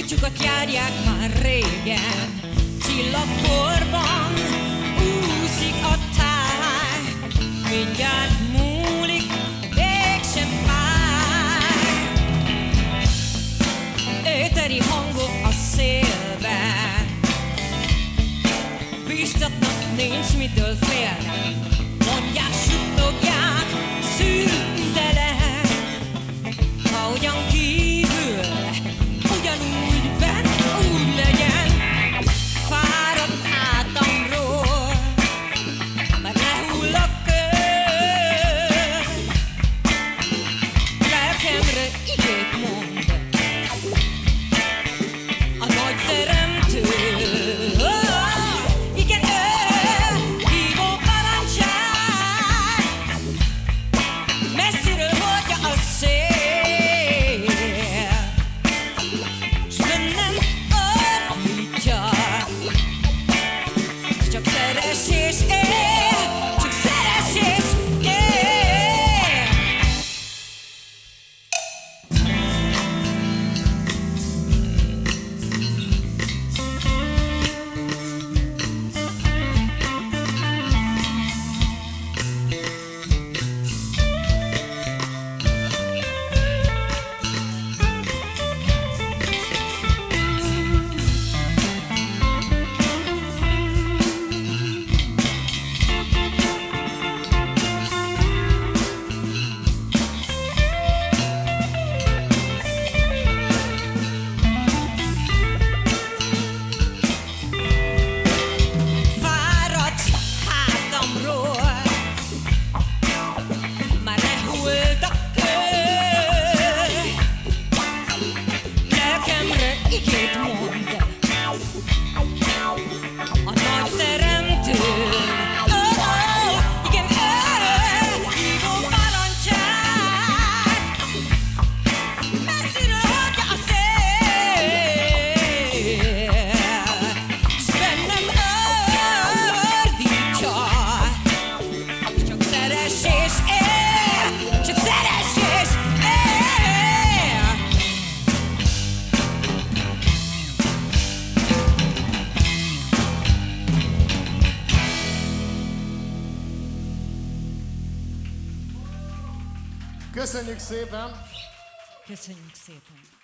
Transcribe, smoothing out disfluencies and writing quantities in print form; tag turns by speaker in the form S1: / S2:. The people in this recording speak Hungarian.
S1: Csúcsokat járják már régen, csillagporban úszik a táj. Mindjárt múlik, mégsem fáj. Éteri hangok a szélben, bíztatnak, nincs mitől félnek. Mondják, suttogják, szüntelen, ahogyan kívül, ugyanúgy benn, úgy legyen. Fáradt hátamról, mert lehull a kör. Lelkemre igét mond a nagy teremtő. Igen, hívó parancsát, messziről hordja a szél, s bennem ordítja. Csak szeress és él, csak szeress és él. Fáradt hátamról, már lehullt a kör. Lelkemre igét mond a nagy teremtő. Igen, hívó parancsát, messziről hordja a szél, s bennem ordítja. Csak szeress és él, csak szeress és él.
S2: Köszönjük szépen!
S1: Köszönjük szépen.